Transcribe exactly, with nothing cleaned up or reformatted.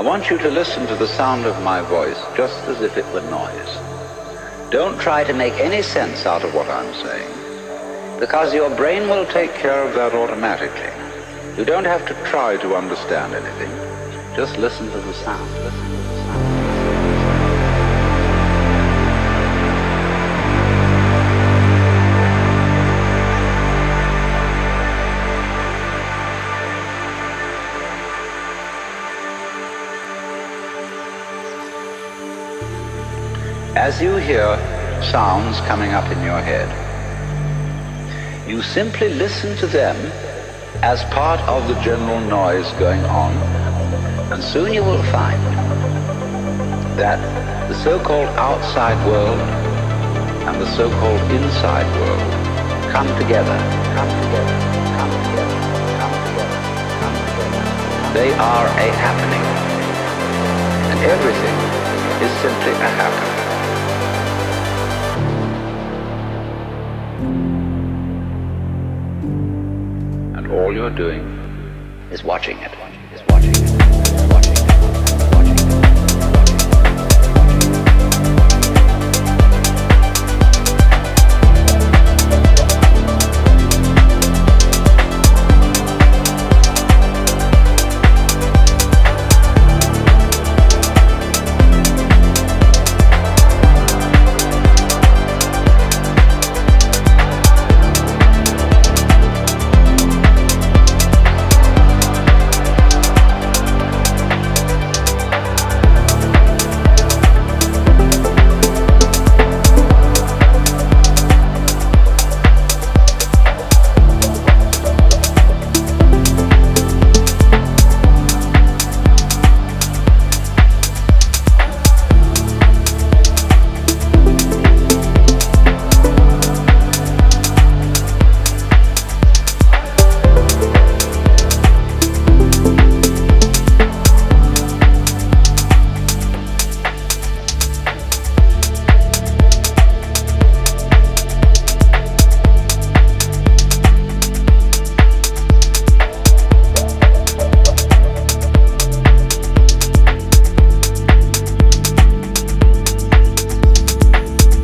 want you to listen to the sound of my voice just as if it were noise. Don't try to make any sense out of what I'm saying, because your brain will take care of that automatically. You don't have to try to understand anything. Just listen to the sound. Listen to the sound. As you hear sounds coming up in your head, you simply listen to them as part of the general noise going on, and soon you will find that the so-called outside world and the so-called inside world come together, come together, come together, come together, come together. They are a happening, and everything is simply a happening. All you're doing is watching it.